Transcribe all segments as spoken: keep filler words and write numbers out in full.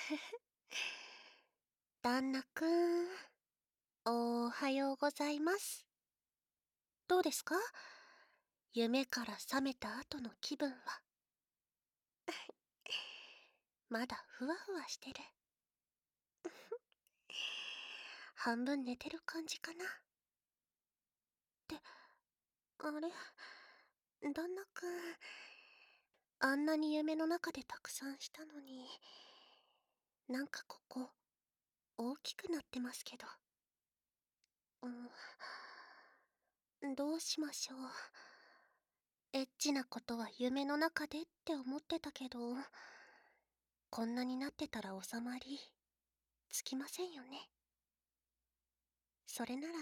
旦那くん、おはようございます。どうですか？夢から覚めた後の気分は。まだふわふわしてる。半分寝てる感じかな。って、あれ旦那くん、あんなに夢の中でたくさんしたのに、なんかここ、大きくなってますけど。うん、どうしましょう。エッチなことは夢の中でって思ってたけど、こんなになってたら収まりつきませんよね。それなら、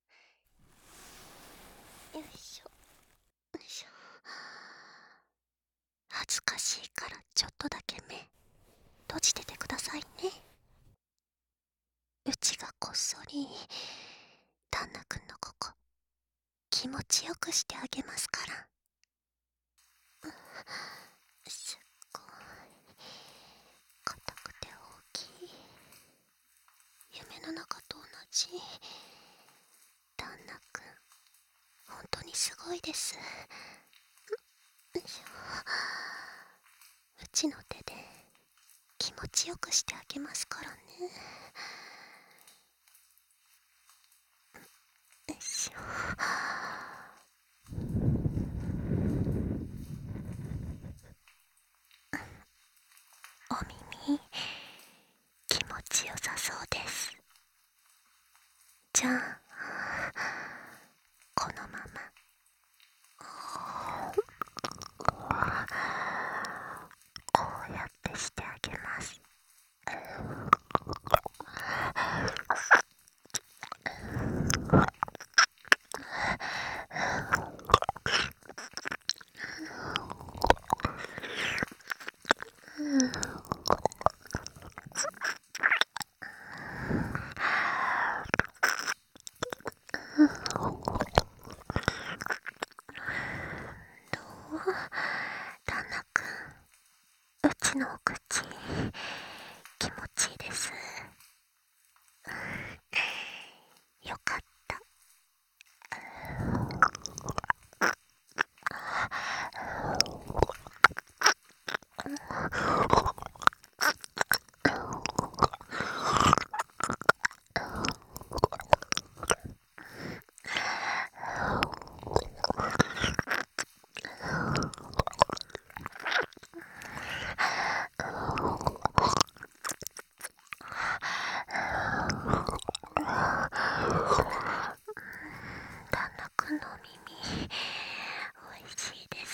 よいしょ、よいしょ。恥ずかしいからちょっとだけ目閉じててくださいね。うちがこっそり旦那くんのここ気持ちよくしてあげますから。すっごい硬くて大きい、夢の中と同じ。旦那くん本当にすごいです。よいしょ。うちの手で気持ちよくしてあげますからね。よいしょ。お耳気持ちよさそうです。じゃあこのままこうやってしてあげます。どう旦那くん、うちのお口気持ちいいです。よかった。旦那くんのお耳おいしいです。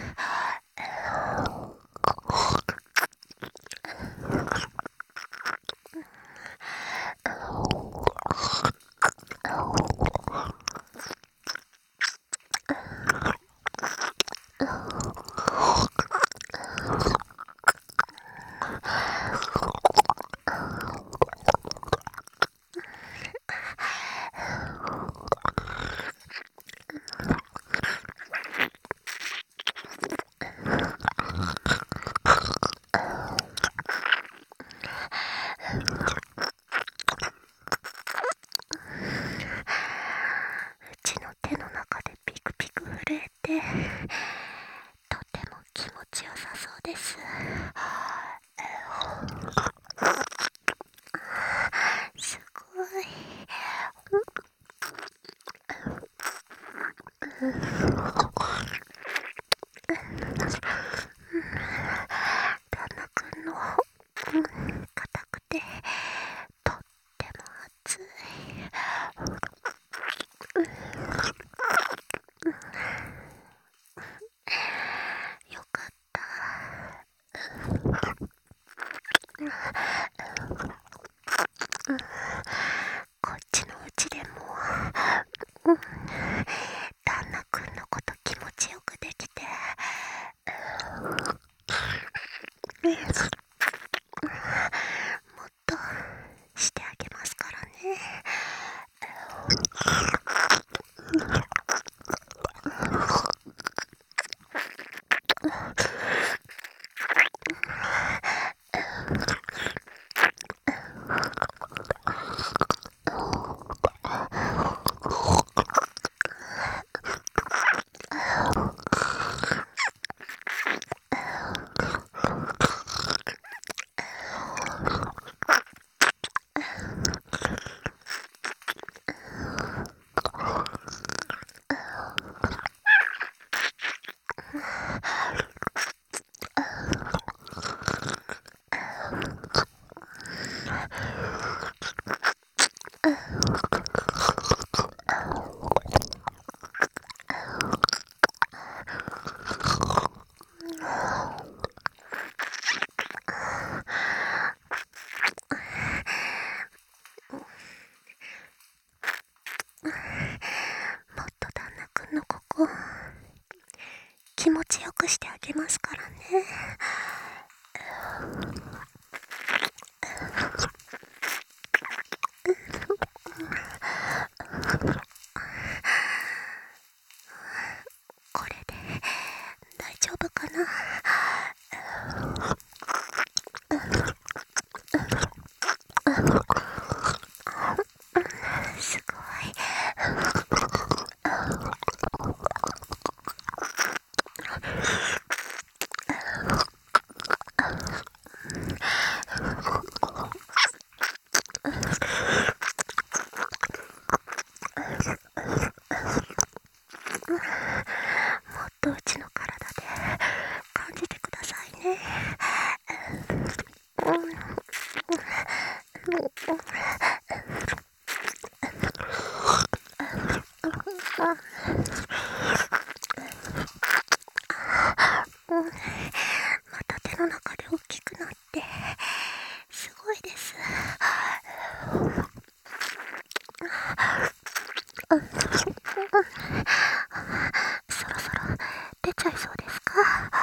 うちの手の中でピクピク震えてとても気持ちよさそうです。すごい。旦那くんの硬くてとっても熱い。よかった。こっちのうちでも、うん、旦那くんのこと気持ちよくできて、もっとしてあげますからね。 これで大丈夫かな。すごい。もっとうちの体で感じてくださいね。また手の中で大きくなってすごいです。そろそろ出ちゃいそうですか。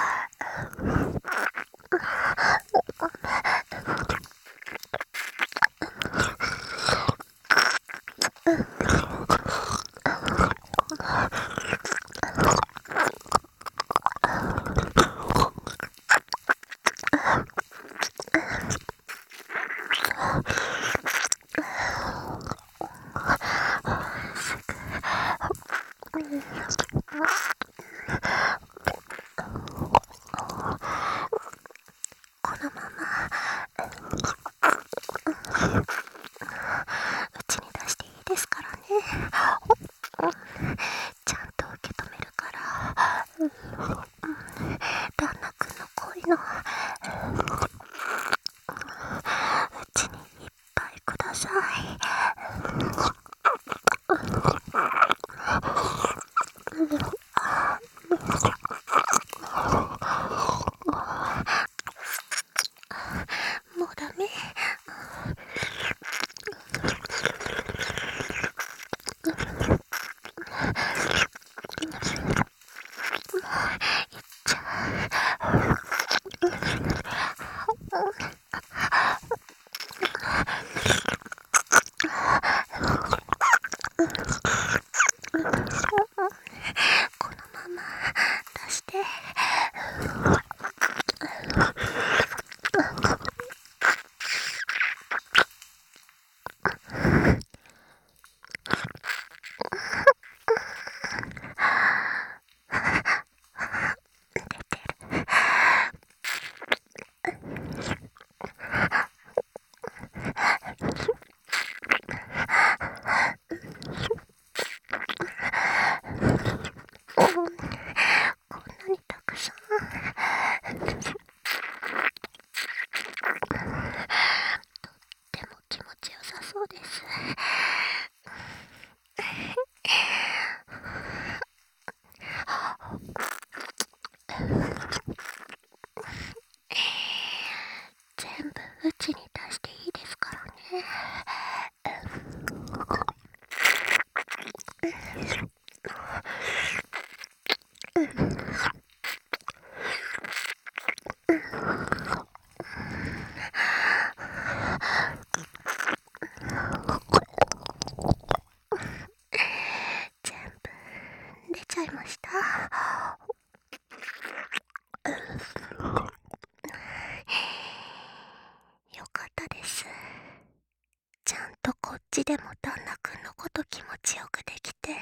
このままうちに出していいですからね。ちゃんと受け止めるから、旦那くんの恋のうちにいっぱいください。もうダメ。じゃあこのまま出して。こんなにたくさん。でも気持ちよさそうです。全部うちに出していいですからね。全部出ちゃいました。よかったです。ちゃんとこっちでも旦那くんのこと気持ちよくできて。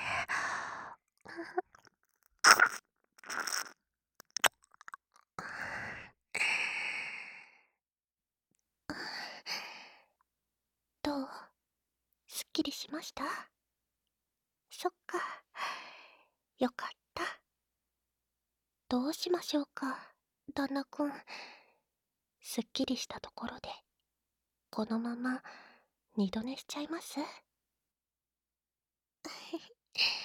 どう？すっきりしました？そっか。よかった。どうしましょうか、旦那くん。すっきりしたところでこのまま二度寝しちゃいます？